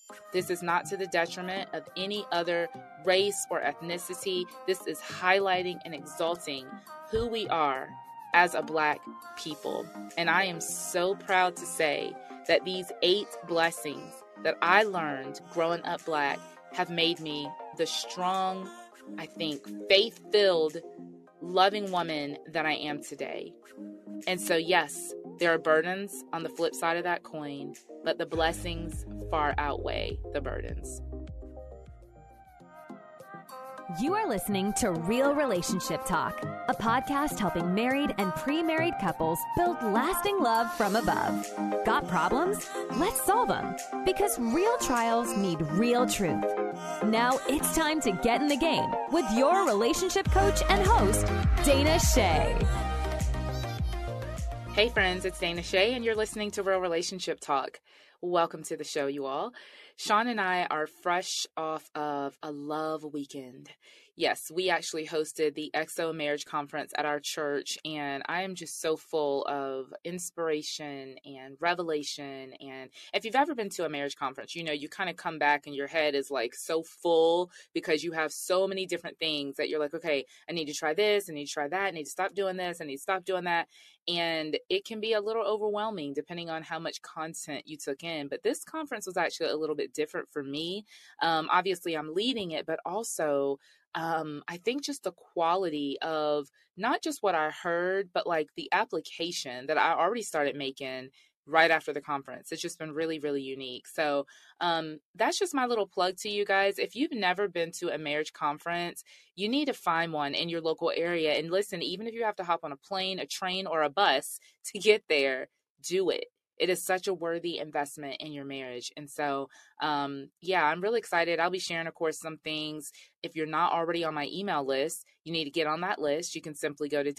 This is not to the detriment of any other race or ethnicity. This is highlighting and exalting who we are as a Black people. And I am so proud to say that these 8 blessings that I learned growing up Black have made me the strong, I think, faith-filled, loving woman that I am today. And so, yes, there are burdens on the flip side of that coin, but the blessings far outweigh the burdens. You are listening to Real Relationship Talk, a podcast helping married and pre-married couples build lasting love from above. Got problems? Let's solve them, because real trials need real truth. Now it's time to get in the game with your relationship coach and host, Dana Shea. Hey friends, it's Dana Shea, and you're listening to Real Relationship Talk. Welcome to the show, you all. Sean and I are fresh off of a love weekend. Yes, we actually hosted the EXO Marriage Conference at our church, and I am just so full of inspiration and revelation. And if you've ever been to a marriage conference, you know, you kind of come back and your head is like so full because you have so many different things that you're like, okay, I need to try this, I need to try that, I need to stop doing this, I need to stop doing that. And it can be a little overwhelming depending on how much content you took in. But this conference was actually a little bit different for me. Obviously, I'm leading it, but also I think just the quality of not just what I heard, but like the application that I already started making right after the conference. It's just been really, really unique. So that's just my little plug to you guys. If you've never been to a marriage conference, you need to find one in your local area. And listen, even if you have to hop on a plane, a train, or a bus to get there, do it. It is such a worthy investment in your marriage. And so, yeah, I'm really excited. I'll be sharing, of course, some things. If you're not already on my email list, you need to get on that list. You can simply go to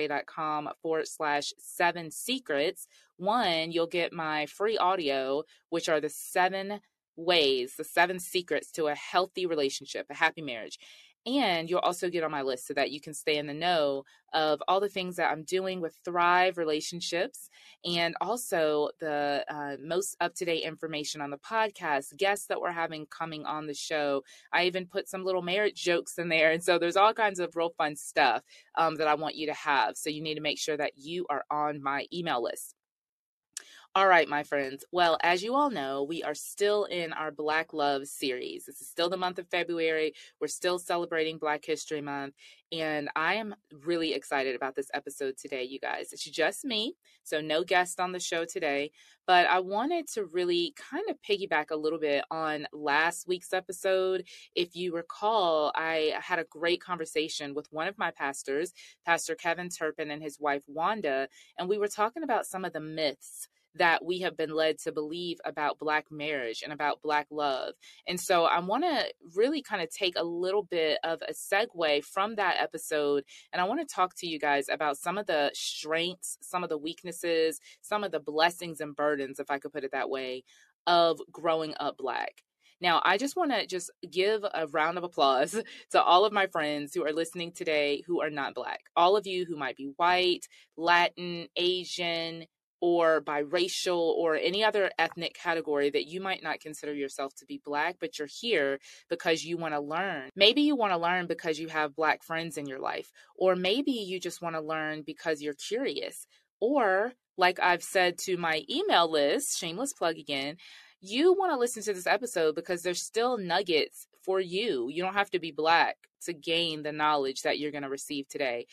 danashea.com/7 secrets. One, you'll get my free audio, which are the 7 ways, the 7 secrets to a healthy relationship, a happy marriage. And you'll also get on my list so that you can stay in the know of all the things that I'm doing with Thrive Relationships, and also the most up-to-date information on the podcast, guests that we're having coming on the show. I even put some little marriage jokes in there. And so there's all kinds of real fun stuff that I want you to have. So you need to make sure that you are on my email list. All right, my friends. Well, as you all know, we are still in our Black Love series. This is still the month of February. We're still celebrating Black History Month. And I am really excited about this episode today, you guys. It's just me, so no guest on the show today. But I wanted to really kind of piggyback a little bit on last week's episode. If you recall, I had a great conversation with one of my pastors, Pastor Kevin Turpin, and his wife, Wanda. And we were talking about some of the myths that we have been led to believe about Black marriage and about Black love. And so I want to really kind of take a little bit of a segue from that episode. And I want to talk to you guys about some of the strengths, some of the weaknesses, some of the blessings and burdens, if I could put it that way, of growing up Black. Now, I just want to just give a round of applause to all of my friends who are listening today who are not Black. All of you who might be white, Latin, Asian, or biracial, or any other ethnic category that you might not consider yourself to be Black, but you're here because you want to learn. Maybe you want to learn because you have Black friends in your life, or maybe you just want to learn because you're curious. Or, like I've said to my email list, shameless plug again, you want to listen to this episode because there's still nuggets for you. You don't have to be Black to gain the knowledge that you're going to receive today.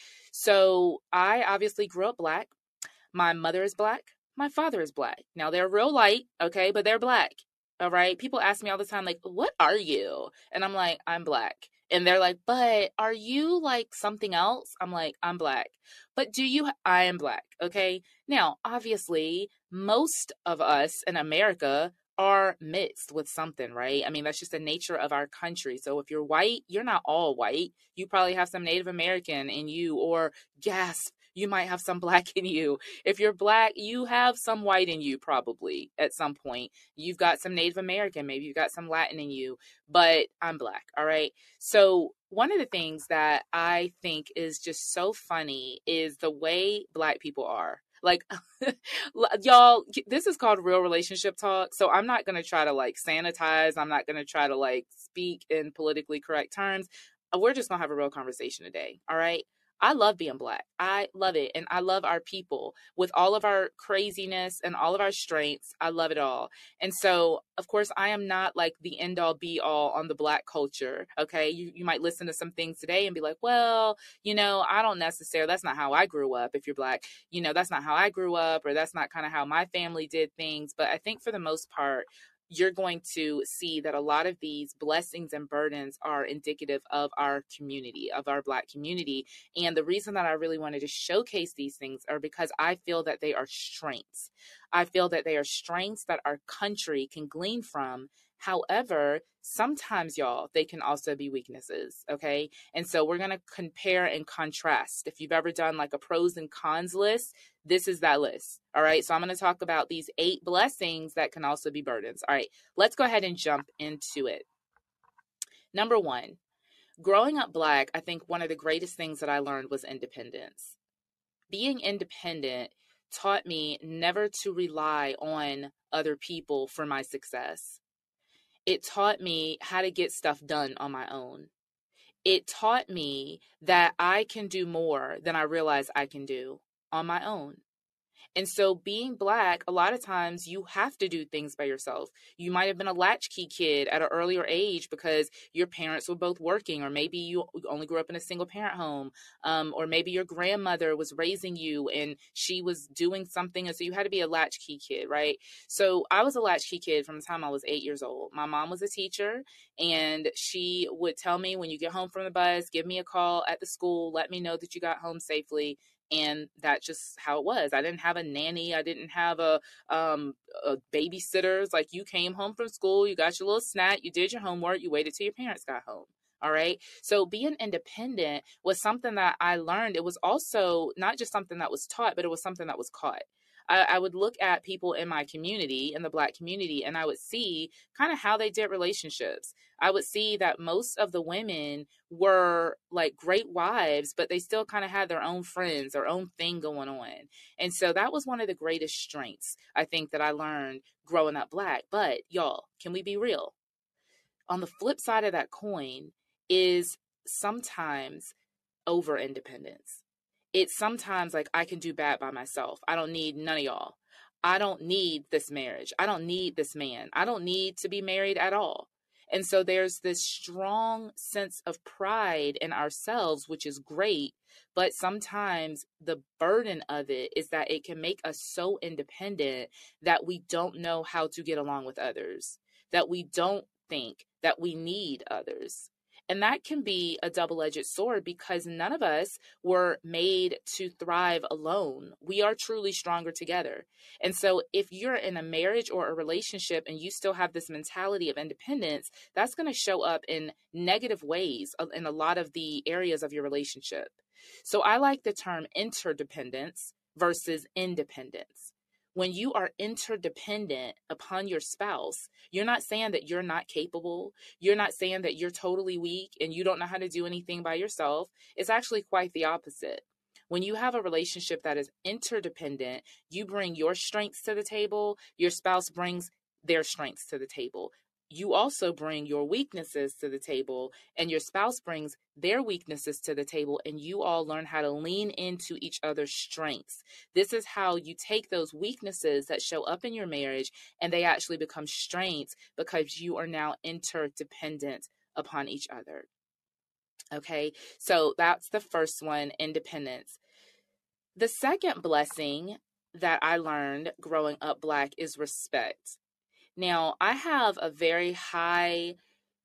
So I obviously grew up Black. My mother is Black. My father is Black. Now, they're real light, okay, but they're Black, all right? People ask me all the time, like, what are you? And I'm like, I'm Black. And they're like, but are you like something else? I'm like, I'm Black. But I am Black, okay? Now, obviously, most of us in America are mixed with something, right? I mean, that's just the nature of our country. So if you're white, you're not all white. You probably have some Native American in you, or gasp, you might have some Black in you. If you're Black, you have some white in you probably at some point. You've got some Native American, maybe you've got some Latin in you, but I'm Black, all right? So one of the things that I think is just so funny is the way Black people are. Like, y'all, this is called Real Relationship Talk. So I'm not going to try to like sanitize. I'm not going to try to like speak in politically correct terms. We're just going to have a real conversation today. All right. I love being Black. I love it. And I love our people with all of our craziness and all of our strengths. I love it all. And so, of course, I am not like the end all be all on the Black culture. Okay. You might listen to some things today and be like, well, I don't necessarily, that's not how I grew up. If you're Black, that's not how I grew up, or that's not kind of how my family did things. But I think for the most part, you're going to see that a lot of these blessings and burdens are indicative of our community, of our Black community. And the reason that I really wanted to showcase these things are because I feel that they are strengths. I feel that they are strengths that our country can glean from. However, sometimes, y'all, they can also be weaknesses, okay? And so we're going to compare and contrast. If you've ever done like a pros and cons list, this is that list, all right? So I'm going to talk about these 8 blessings that can also be burdens. All right, let's go ahead and jump into it. Number 1, growing up Black, I think one of the greatest things that I learned was independence. Being independent taught me never to rely on other people for my success. It taught me how to get stuff done on my own. It taught me that I can do more than I realize I can do on my own. And so being Black, a lot of times you have to do things by yourself. You might have been a latchkey kid at an earlier age because your parents were both working, or maybe you only grew up in a single parent home, or maybe your grandmother was raising you and she was doing something, and so you had to be a latchkey kid, right? So I was a latchkey kid from the time I was 8 years old. My mom was a teacher, and she would tell me, when you get home from the bus, give me a call at the school, let me know that you got home safely. And that's just how it was. I didn't have a nanny. I didn't have a babysitter. It's like you came home from school, you got your little snack, you did your homework, you waited till your parents got home. All right. So being independent was something that I learned. It was also not just something that was taught, but it was something that was caught. I would look at people in my community, in the Black community, and I would see kind of how they did relationships. I would see that most of the women were like great wives, but they still kind of had their own friends, their own thing going on. And so that was one of the greatest strengths, I think, that I learned growing up Black. But y'all, can we be real? On the flip side of that coin is sometimes over independence. It's sometimes like, I can do bad by myself. I don't need none of y'all. I don't need this marriage. I don't need this man. I don't need to be married at all. And so there's this strong sense of pride in ourselves, which is great. But sometimes the burden of it is that it can make us so independent that we don't know how to get along with others, that we don't think that we need others. And that can be a double-edged sword, because none of us were made to thrive alone. We are truly stronger together. And so if you're in a marriage or a relationship and you still have this mentality of independence, that's going to show up in negative ways in a lot of the areas of your relationship. So I like the term interdependence versus independence. When you are interdependent upon your spouse, you're not saying that you're not capable. You're not saying that you're totally weak and you don't know how to do anything by yourself. It's actually quite the opposite. When you have a relationship that is interdependent, you bring your strengths to the table, your spouse brings their strengths to the table. You also bring your weaknesses to the table, and your spouse brings their weaknesses to the table, and you all learn how to lean into each other's strengths. This is how you take those weaknesses that show up in your marriage, and they actually become strengths because you are now interdependent upon each other. Okay, so that's the first one, independence. The second blessing that I learned growing up Black is respect. Now, I have a very high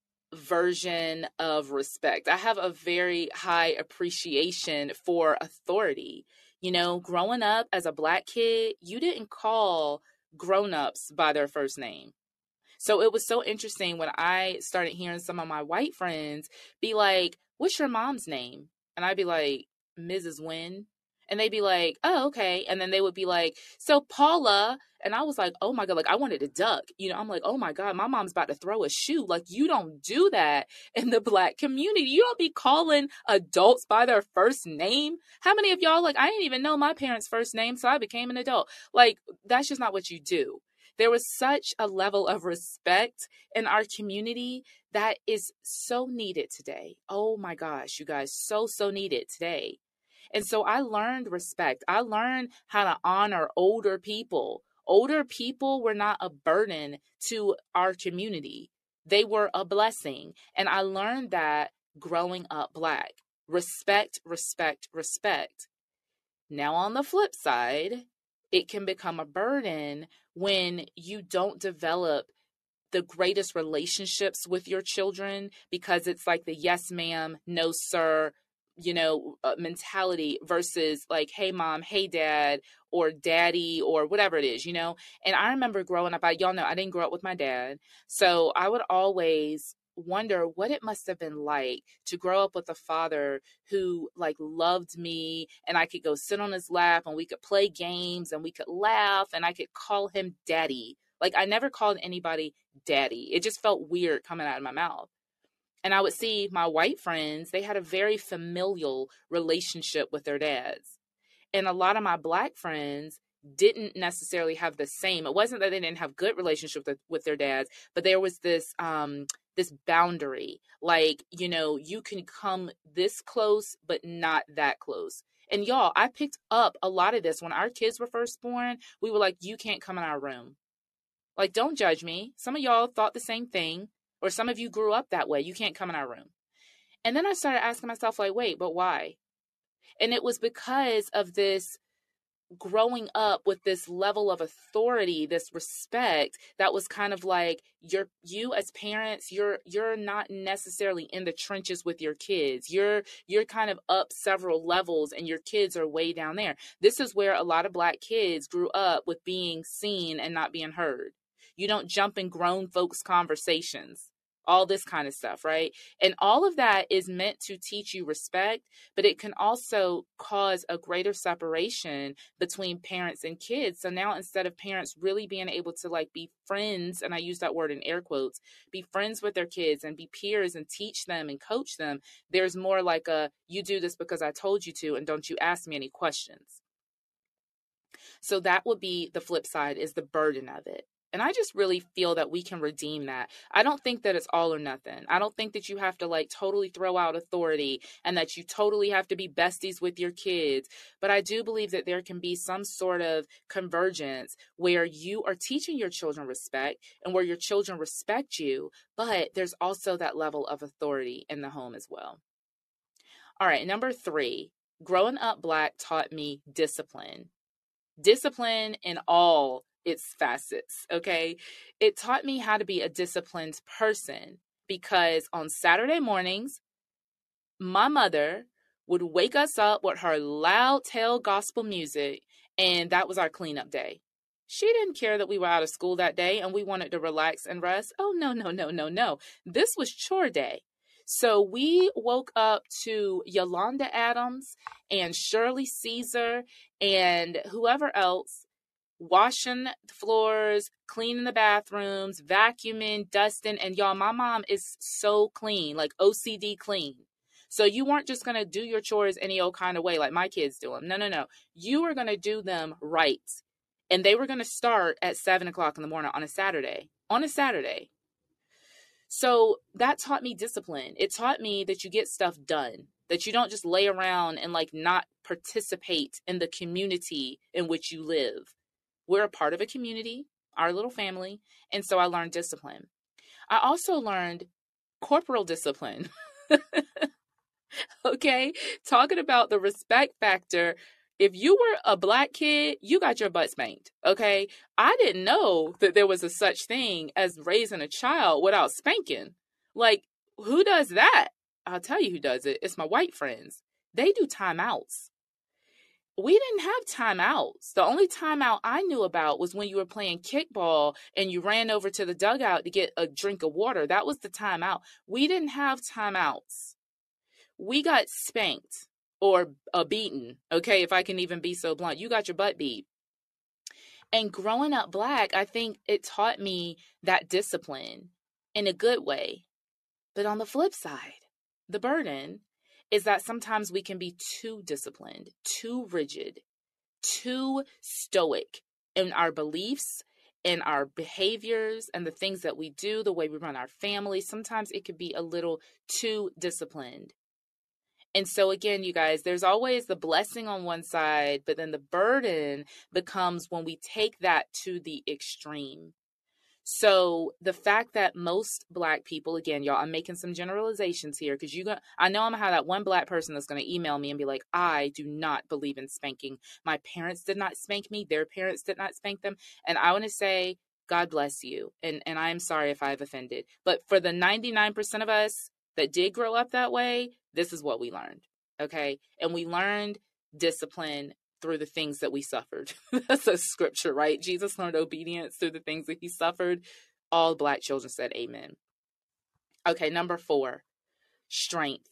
version of respect. I have a very high appreciation for authority. Growing up as a Black kid, you didn't call grown-ups by their first name. So it was so interesting when I started hearing some of my white friends be like, "What's your mom's name?" And I'd be like, "Mrs. Wynn." And they'd be like, oh, okay. And then they would be like, so Paula. And I was like, oh my God, like I wanted to duck. I'm like, oh my God, my mom's about to throw a shoe. Like, you don't do that in the Black community. You don't be calling adults by their first name. How many of y'all, like, I didn't even know my parents' first name, so I became an adult. Like, that's just not what you do. There was such a level of respect in our community that is so needed today. Oh my gosh, you guys, so needed today. And so I learned respect. I learned how to honor older people. Older people were not a burden to our community. They were a blessing. And I learned that growing up Black. Respect, respect, respect. Now on the flip side, it can become a burden when you don't develop the greatest relationships with your children, because it's like the yes ma'am, no sir, mentality versus like, hey mom, hey dad, or daddy, or whatever it is, And I remember growing up, y'all know I didn't grow up with my dad. So I would always wonder what it must have been like to grow up with a father who like loved me, and I could go sit on his lap and we could play games and we could laugh and I could call him daddy. Like, I never called anybody daddy. It just felt weird coming out of my mouth. And I would see my white friends, they had a very familial relationship with their dads. And a lot of my Black friends didn't necessarily have the same. It wasn't that they didn't have good relationship with their dads, but there was this boundary. Like, you can come this close, but not that close. And y'all, I picked up a lot of this when our kids were first born. We were like, you can't come in our room. Like, don't judge me. Some of y'all thought the same thing, or some of you grew up that way. You can't come in our room. And then I started asking myself, like, wait, but why? And it was because of this growing up with this level of authority, this respect that was kind of like you as parents, you're not necessarily in the trenches with your kids. You're kind of up several levels and your kids are way down there. This is where a lot of Black kids grew up with being seen and not being heard. You don't jump in grown folks' conversations, all this kind of stuff, right? And all of that is meant to teach you respect, but it can also cause a greater separation between parents and kids. So now instead of parents really being able to like be friends, and I use that word in air quotes, be friends with their kids and be peers and teach them and coach them, there's more like you do this because I told you to, and don't you ask me any questions. So that would be the flip side, is the burden of it. And I just really feel that we can redeem that. I don't think that it's all or nothing. I don't think that you have to like totally throw out authority and that you totally have to be besties with your kids. But I do believe that there can be some sort of convergence where you are teaching your children respect and where your children respect you, but there's also that level of authority in the home as well. All right, number 3, growing up Black taught me discipline. Discipline in all its facets, okay? It taught me how to be a disciplined person because on Saturday mornings, my mother would wake us up with her loud tail gospel music, and that was our cleanup day. She didn't care that we were out of school that day and we wanted to relax and rest. Oh, no. This was chore day. So we woke up to Yolanda Adams and Shirley Caesar and whoever else, washing the floors, cleaning the bathrooms, vacuuming, dusting. And y'all, my mom is so clean, like OCD clean. So you weren't just going to do your chores any old kind of way like my kids do them. No. You were going to do them right. And they were going to start at 7 o'clock in the morning on a Saturday. So that taught me discipline. It taught me that you get stuff done, that you don't just lay around and like not participate in the community in which you live. We're a part of a community, our little family. And so I learned discipline. I also learned corporal discipline. Okay. Talking about the respect factor. If you were a Black kid, you got your butt spanked. Okay. I didn't know that there was a such thing as raising a child without spanking. Like, who does that? I'll tell you who does it. It's my white friends. They do timeouts. We didn't have timeouts. The only timeout I knew about was when you were playing kickball and you ran over to the dugout to get a drink of water. That was the timeout. We didn't have timeouts. We got spanked. or a beating. Okay, if I can even be so blunt, you got your butt beat. And growing up Black, I think it taught me that discipline in a good way. But on the flip side, the burden is that sometimes we can be too disciplined, too rigid, too stoic in our beliefs, in our behaviors, and the things that we do, the way we run our family. Sometimes it could be a little too disciplined. And so again, you guys, there's always the blessing on one side, but then the burden becomes when we take that to the extreme. So the fact that most Black people, again, y'all, I'm making some generalizations here because I know I'm gonna have that one Black person that's gonna email me and be like, I do not believe in spanking. My parents did not spank me. Their parents did not spank them. And I want to say, God bless you. And I am sorry if I've offended. But for the 99% of us that did grow up that way, this is what we learned. Okay. And we learned discipline through the things that we suffered. That's a scripture, right? Jesus learned obedience through the things that he suffered. All Black children said amen. Okay, number 4, strength.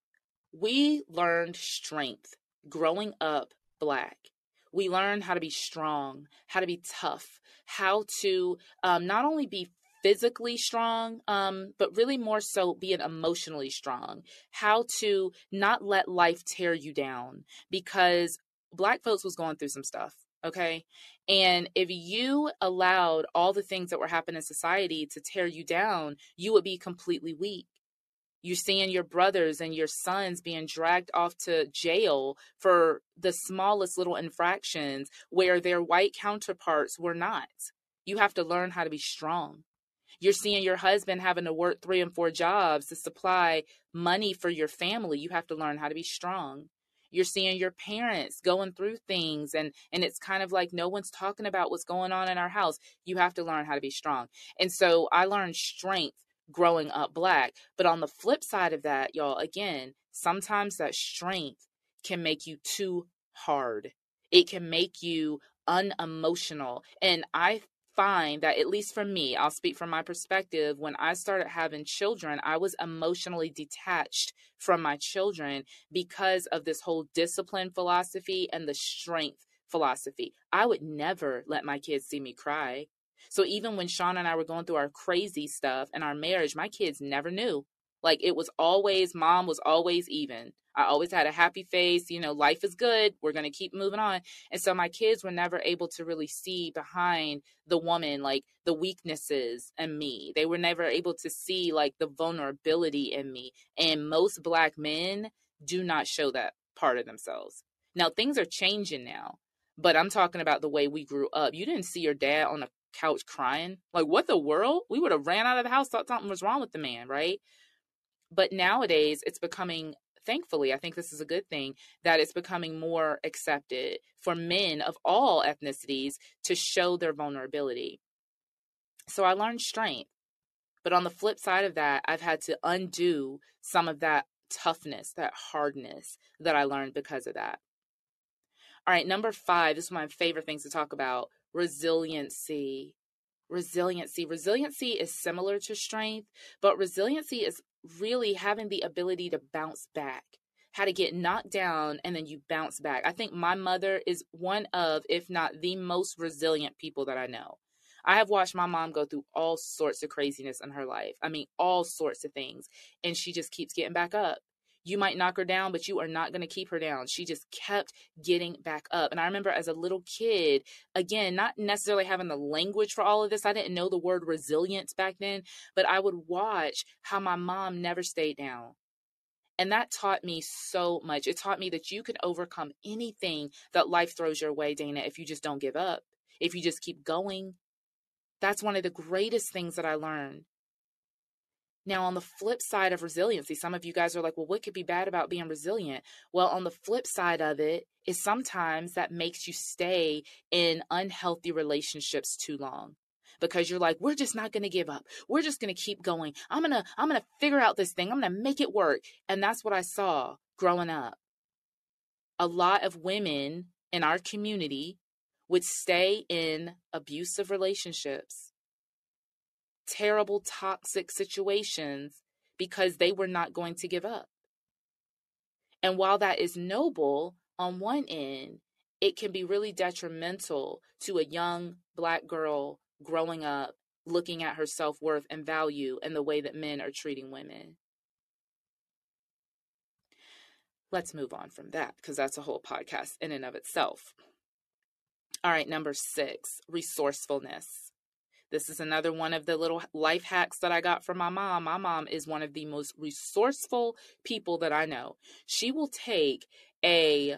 We learned strength growing up Black. We learned how to be strong, how to be tough, how to not only be physically strong, but really more so being emotionally strong, how to not let life tear you down, because Black folks was going through some stuff, okay? And if you allowed all the things that were happening in society to tear you down, you would be completely weak. You're seeing your brothers and your sons being dragged off to jail for the smallest little infractions where their white counterparts were not. You have to learn how to be strong. You're seeing your husband having to work 3 and 4 jobs to supply money for your family. You have to learn how to be strong. You're seeing your parents going through things and it's kind of like no one's talking about what's going on in our house. You have to learn how to be strong. And so I learned strength growing up Black. But on the flip side of that, y'all, again, sometimes that strength can make you too hard. It can make you unemotional. And I find that, at least for me, I'll speak from my perspective, when I started having children, I was emotionally detached from my children because of this whole discipline philosophy and the strength philosophy. I would never let my kids see me cry. So even when Sean and I were going through our crazy stuff in our marriage, my kids never knew. Like, it was always, mom was always even. I always had a happy face. You know, life is good. We're going to keep moving on. And so my kids were never able to really see behind the woman, like the weaknesses in me. They were never able to see like the vulnerability in me. And most Black men do not show that part of themselves. Now, things are changing now, but I'm talking about the way we grew up. You didn't see your dad on a couch crying. Like, what the world? We would have ran out of the house, thought something was wrong with the man, right? But nowadays, it's becoming, thankfully, I think this is a good thing, that it's becoming more accepted for men of all ethnicities to show their vulnerability. So I learned strength. But on the flip side of that, I've had to undo some of that toughness, that hardness that I learned because of that. All right, number 5, this is one of my favorite things to talk about, resiliency. Resiliency is similar to strength, but resiliency is really having the ability to bounce back, how to get knocked down and then you bounce back. I think my mother is one of, if not the most resilient people that I know. I have watched my mom go through all sorts of craziness in her life. I mean, all sorts of things. And she just keeps getting back up. You might knock her down, but you are not going to keep her down. She just kept getting back up. And I remember as a little kid, again, not necessarily having the language for all of this. I didn't know the word resilience back then, but I would watch how my mom never stayed down. And that taught me so much. It taught me that you can overcome anything that life throws your way, Dana, if you just don't give up, if you just keep going. That's one of the greatest things that I learned. Now, on the flip side of resiliency, some of you guys are like, well, what could be bad about being resilient? Well, on the flip side of it is sometimes that makes you stay in unhealthy relationships too long because you're like, we're just not going to give up. We're just going to keep going. I'm going to figure out this thing. I'm going to make it work. And that's what I saw growing up. A lot of women in our community would stay in abusive relationships, terrible, toxic situations because they were not going to give up. And while that is noble on one end, it can be really detrimental to a young Black girl growing up, looking at her self-worth and value and the way that men are treating women. Let's move on from that, because that's a whole podcast in and of itself. All right, number 6, resourcefulness. This is another one of the little life hacks that I got from my mom. My mom is one of the most resourceful people that I know. She will take a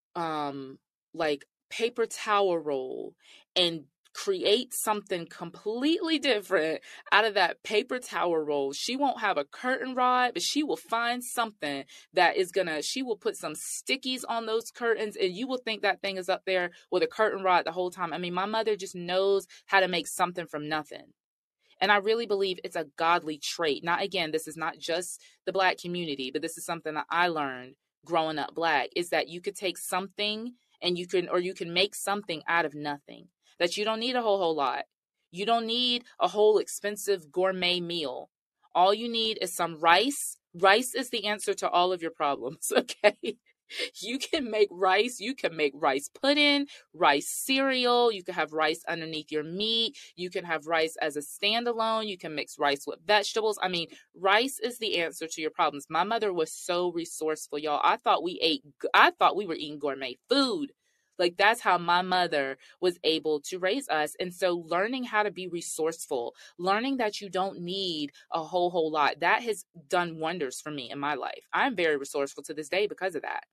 like paper towel roll and create something completely different out of that paper towel roll. She won't have a curtain rod, but she will find something that is she will put some stickies on those curtains, and you will think that thing is up there with a curtain rod the whole time. I mean, my mother just knows how to make something from nothing. And I really believe it's a godly trait. Now, again, this is not just the Black community, but this is something that I learned growing up Black, is that you could take something and you can make something out of nothing. That you don't need a whole lot. You don't need a whole expensive gourmet meal. All you need is some rice. Rice is the answer to all of your problems, okay? You can make rice. You can make rice pudding, rice cereal. You can have rice underneath your meat. You can have rice as a standalone. You can mix rice with vegetables. I mean, rice is the answer to your problems. My mother was so resourceful, y'all. I thought we were eating gourmet food. Like, that's how my mother was able to raise us. And so learning how to be resourceful, learning that you don't need a whole lot, that has done wonders for me in my life. I'm very resourceful to this day because of that.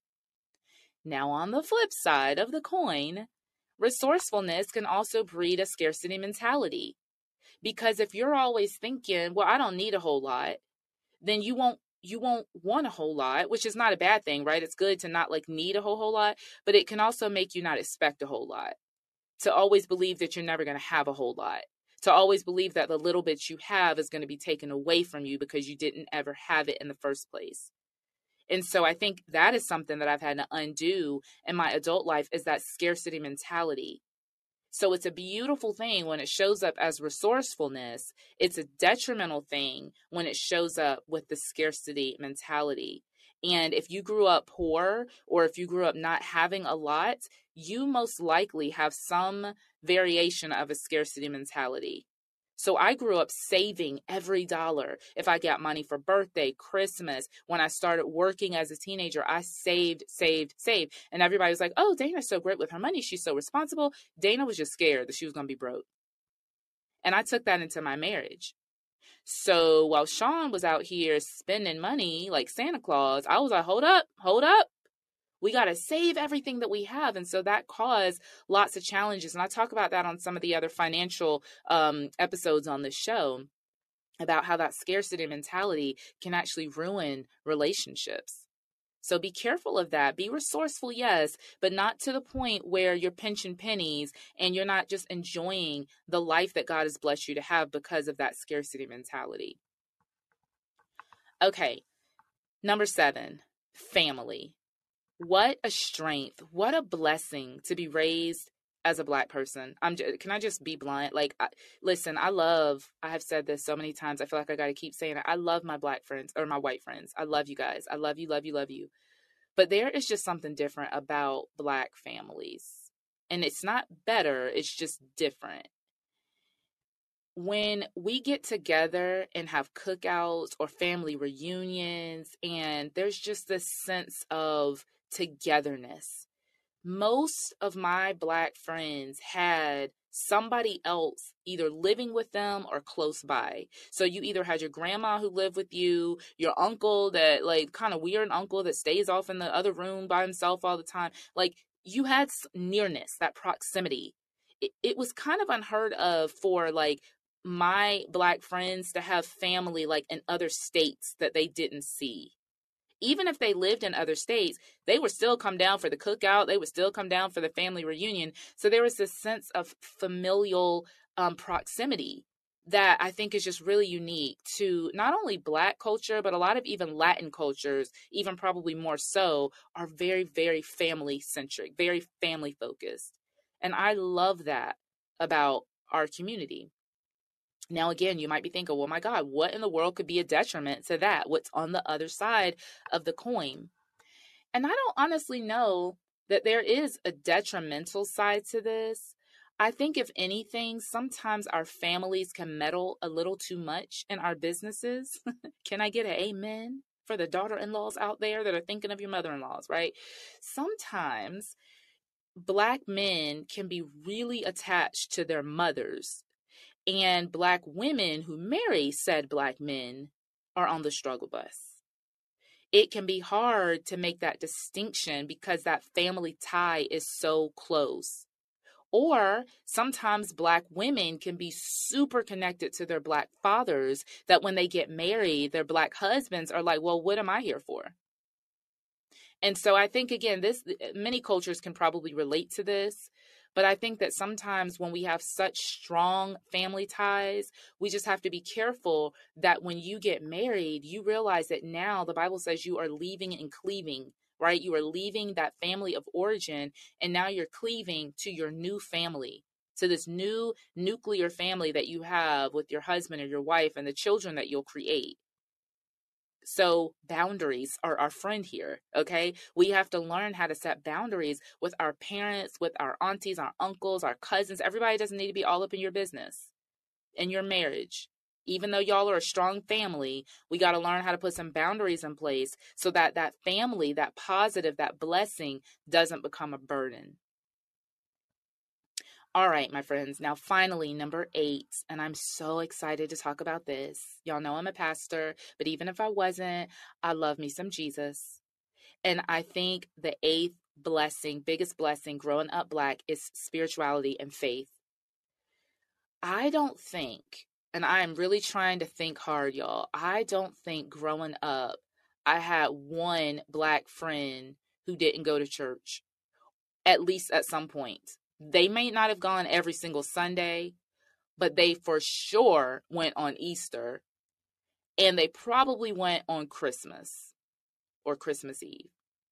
Now, on the flip side of the coin, resourcefulness can also breed a scarcity mentality. Because if you're always thinking, well, I don't need a whole lot, then you won't want a whole lot, which is not a bad thing, right? It's good to not need a whole lot, but it can also make you not expect a whole lot. To always believe that you're never going to have a whole lot. To always believe that the little bit you have is going to be taken away from you because you didn't ever have it in the first place. And so I think that is something that I've had to undo in my adult life, is that scarcity mentality. So it's a beautiful thing when it shows up as resourcefulness. It's a detrimental thing when it shows up with the scarcity mentality. And if you grew up poor, or if you grew up not having a lot, you most likely have some variation of a scarcity mentality. So I grew up saving every dollar. If I got money for birthday, Christmas, when I started working as a teenager, I saved. And everybody was like, oh, Dana's so great with her money. She's so responsible. Dana was just scared that she was going to be broke. And I took that into my marriage. So while Sean was out here spending money like Santa Claus, I was like, hold up. We got to save everything that we have. And so that caused lots of challenges. And I talk about that on some of the other financial episodes on this show, about how that scarcity mentality can actually ruin relationships. So be careful of that. Be resourceful, yes, but not to the point where you're pinching pennies and you're not just enjoying the life that God has blessed you to have because of that scarcity mentality. Okay, number 7, family. What a strength, what a blessing to be raised as a Black person. Can I just be blunt? Listen, I have said this so many times. I feel like I got to keep saying it. I love my Black friends, or my white friends. I love you guys. I love you. But there is just something different about Black families. And it's not better, it's just different. When we get together and have cookouts or family reunions, and there's just this sense of togetherness. Most of my Black friends had somebody else either living with them or close by. So you either had your grandma who lived with you, your uncle that kind of weird uncle that stays off in the other room by himself all the time. You had nearness, that proximity. It was kind of unheard of for my Black friends to have family in other states that they didn't see. Even if they lived in other states, they would still come down for the cookout. They would still come down for the family reunion. So there was this sense of familial proximity that I think is just really unique to not only Black culture, but a lot of even Latin cultures, even probably more so, are very, very family centric, very family focused. And I love that about our community. Now, again, you might be thinking, well, my God, what in the world could be a detriment to that? What's on the other side of the coin? And I don't honestly know that there is a detrimental side to this. I think if anything, sometimes our families can meddle a little too much in our businesses. Can I get an amen for the daughter-in-laws out there that are thinking of your mother-in-laws, right? Sometimes Black men can be really attached to their mothers, and Black women who marry said Black men are on the struggle bus. It can be hard to make that distinction because that family tie is so close. Or sometimes Black women can be super connected to their Black fathers that when they get married, their Black husbands are like, well, what am I here for? And so I think, again, many cultures can probably relate to this. But I think that sometimes when we have such strong family ties, we just have to be careful that when you get married, you realize that now the Bible says you are leaving and cleaving, right? You are leaving that family of origin, and now you're cleaving to your new family, to this new nuclear family that you have with your husband or your wife and the children that you'll create. So boundaries are our friend here, okay? We have to learn how to set boundaries with our parents, with our aunties, our uncles, our cousins. Everybody doesn't need to be all up in your business, in your marriage. Even though y'all are a strong family, we got to learn how to put some boundaries in place so that that family, that positive, that blessing doesn't become a burden. All right, my friends. Now, finally, number 8, and I'm so excited to talk about this. Y'all know I'm a pastor, but even if I wasn't, I love me some Jesus. And I think the 8th blessing, biggest blessing growing up Black is spirituality and faith. I don't think, and I am really trying to think hard, y'all. I don't think growing up, I had one Black friend who didn't go to church, at least at some point. They may not have gone every single Sunday, but they for sure went on Easter, and they probably went on Christmas or Christmas Eve.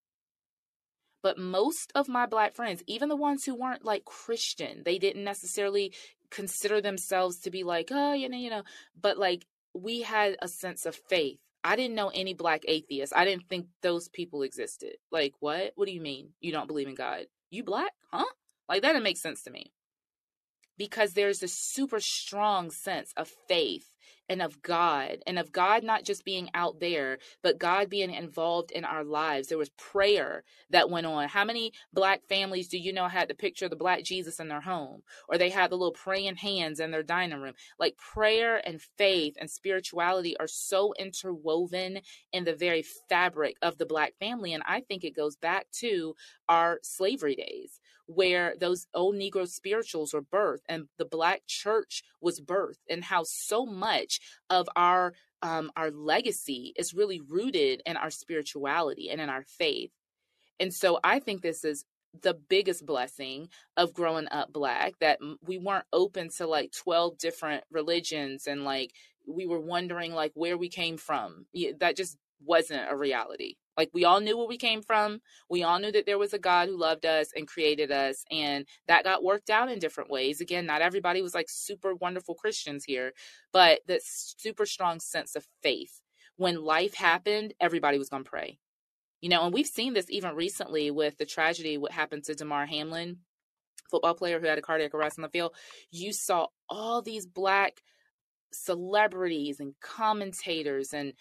But most of my Black friends, even the ones who weren't like Christian, they didn't necessarily consider themselves to be like, oh, but like we had a sense of faith. I didn't know any Black atheists. I didn't think those people existed. Like, what? What do you mean you don't believe in God? You Black? Huh? Like, that didn't make sense to me. Because there's a super strong sense of faith and of God not just being out there, but God being involved in our lives. There was prayer that went on. How many Black families do you know had the picture of the Black Jesus in their home? Or they had the little praying hands in their dining room? Like, prayer and faith and spirituality are so interwoven in the very fabric of the Black family. And I think it goes back to our slavery days, where those old Negro spirituals were birthed and the Black church was birthed, and how so much of our legacy is really rooted in our spirituality and in our faith. And so I think this is the biggest blessing of growing up Black, that we weren't open to like 12 different religions and like we were wondering like where we came from. That just wasn't a reality. Like, we all knew where we came from. We all knew that there was a God who loved us and created us, and that got worked out in different ways. Again, not everybody was like super wonderful Christians here, but that super strong sense of faith. When life happened, everybody was going to pray. And we've seen this even recently with the tragedy, what happened to Damar Hamlin, football player who had a cardiac arrest on the field. You saw all these Black celebrities and commentators and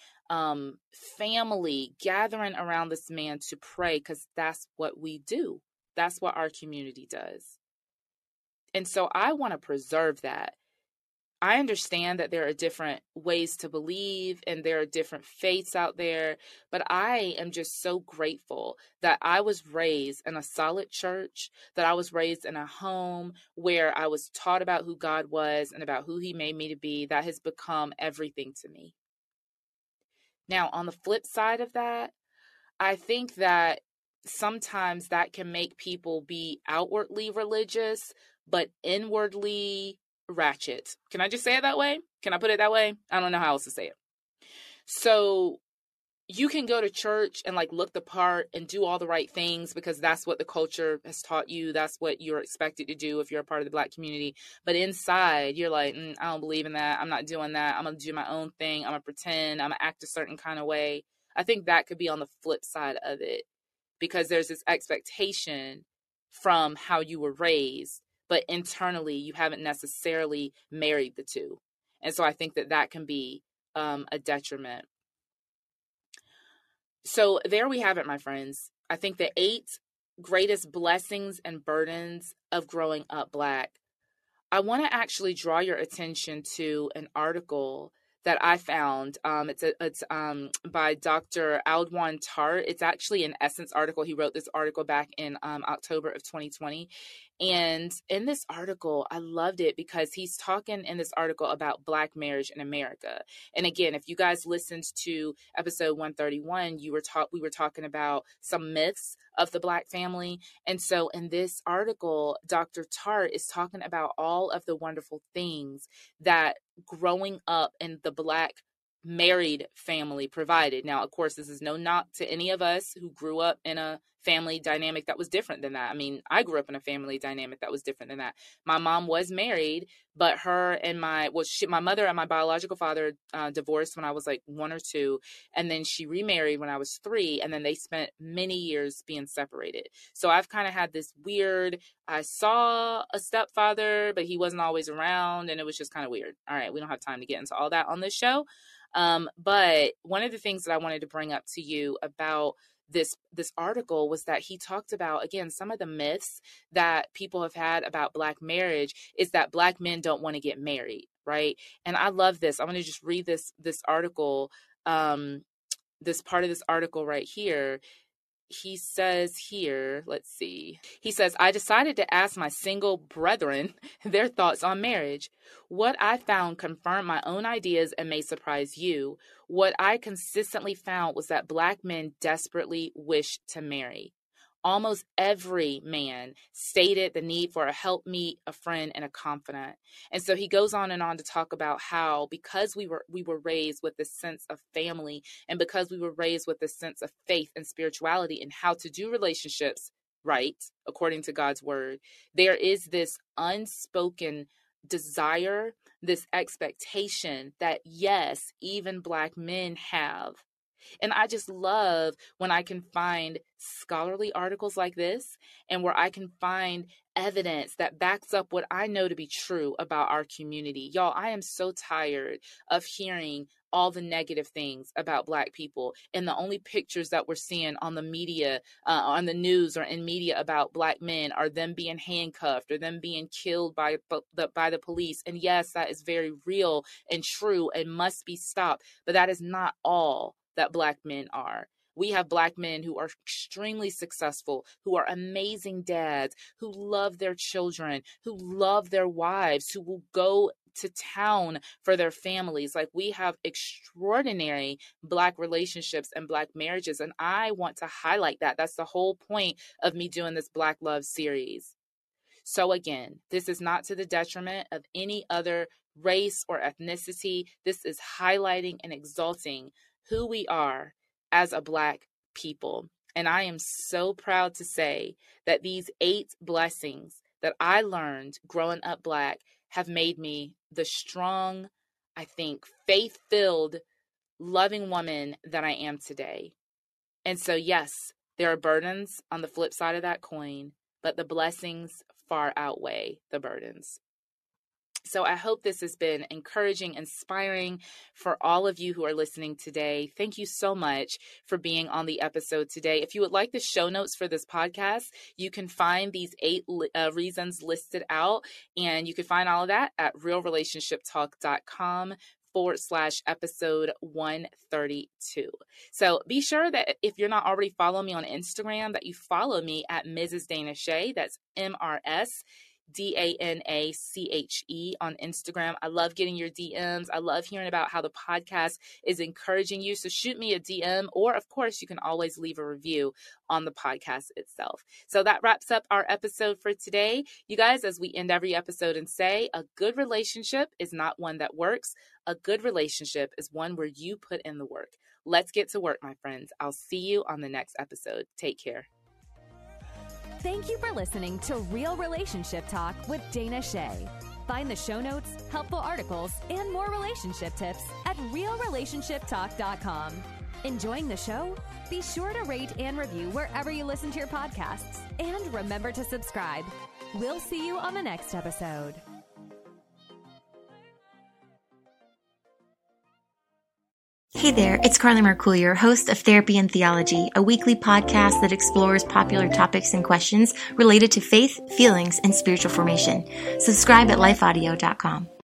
family gathering around this man to pray, because that's what we do. That's what our community does. And so I want to preserve that. I understand that there are different ways to believe and there are different faiths out there, but I am just so grateful that I was raised in a solid church, that I was raised in a home where I was taught about who God was and about who he made me to be. That has become everything to me. Now, on the flip side of that, I think that sometimes that can make people be outwardly religious, but inwardly ratchet. Can I just say it that way? Can I put it that way? I don't know how else to say it. So you can go to church and like look the part and do all the right things because that's what the culture has taught you. That's what you're expected to do if you're a part of the Black community. But inside, you're like, I don't believe in that. I'm not doing that. I'm going to do my own thing. I'm going to pretend. I'm going to act a certain kind of way. I think that could be on the flip side of it. because there's this expectation from how you were raised, but internally you haven't necessarily married the two. And so I think that that can be a detriment. So there we have it, my friends. I think the 8 greatest blessings and burdens of growing up Black. I want to actually draw your attention to an article that I found. It's by Dr. Audouin Tart. It's actually an Essence article. He wrote this article back in October of 2020. And in this article, I loved it because he's talking in this article about Black marriage in America. And again, if you guys listened to episode 131, we were talking about some myths of the Black family. And so in this article, Dr. Tart is talking about all of the wonderful things that growing up in the Black married family provided. Now, of course, this is no knock to any of us who grew up in a family dynamic that was different than that. I mean, I grew up in a family dynamic that was different than that. My mom was married, but her and my mother and my biological father divorced when I was like 1 or 2, and then she remarried when I was 3, and then they spent many years being separated. So I've kind of had this weird, I saw a stepfather, but he wasn't always around, and it was just kind of weird. All right, we don't have time to get into all that on this show. But one of the things that I wanted to bring up to you about this article was that he talked about, again, some of the myths that people have had about Black marriage is that Black men don't want to get married, right? And I love this. I'm going to just read this article, this part of this article right here. He says here, let's see. He says, I decided to ask my single brethren their thoughts on marriage. What I found confirmed my own ideas and may surprise you. What I consistently found was that Black men desperately wish to marry. Almost every man stated the need for a helpmeet, a friend, and a confidant. And so he goes on and on to talk about how because we were raised with this sense of family, and because we were raised with this sense of faith and spirituality and how to do relationships right, according to God's word, there is this unspoken desire, this expectation that, yes, even Black men have. And I just love when I can find scholarly articles like this and where I can find evidence that backs up what I know to be true about our community. Y'all, I am so tired of hearing all the negative things about Black people, and the only pictures that we're seeing on the media, on the news or in media about Black men are them being handcuffed or them being killed by the police. And yes, that is very real and true and must be stopped, but that is not all that Black men are. We have Black men who are extremely successful, who are amazing dads, who love their children, who love their wives, who will go to town for their families. Like, we have extraordinary Black relationships and Black marriages, and I want to highlight that. That's the whole point of me doing this Black Love series. So again, this is not to the detriment of any other race or ethnicity. This is highlighting and exalting who we are as a Black people. And I am so proud to say that these 8 blessings that I learned growing up Black have made me the strong, I think, faith-filled, loving woman that I am today. And so, yes, there are burdens on the flip side of that coin, but the blessings far outweigh the burdens. So I hope this has been encouraging, inspiring for all of you who are listening today. Thank you so much for being on the episode today. If you would like the show notes for this podcast, you can find these 8 reasons listed out, and you can find all of that at realrelationshiptalk.com/episode 132. So be sure that if you're not already following me on Instagram, that you follow me at Mrs. Dana Shay. That's MRS DANACHE on Instagram. I love getting your DMs. I love hearing about how the podcast is encouraging you. So shoot me a DM, or of course, you can always leave a review on the podcast itself. So that wraps up our episode for today. You guys, as we end every episode and say, a good relationship is not one that works. A good relationship is one where you put in the work. Let's get to work, my friends. I'll see you on the next episode. Take care. Thank you for listening to Real Relationship Talk with Dana Shay. Find the show notes, helpful articles, and more relationship tips at realrelationshiptalk.com. Enjoying the show? Be sure to rate and review wherever you listen to your podcasts. And remember to subscribe. We'll see you on the next episode. Hey there, it's Carly Mercourier, host of Therapy and Theology, a weekly podcast that explores popular topics and questions related to faith, feelings, and spiritual formation. Subscribe at lifeaudio.com.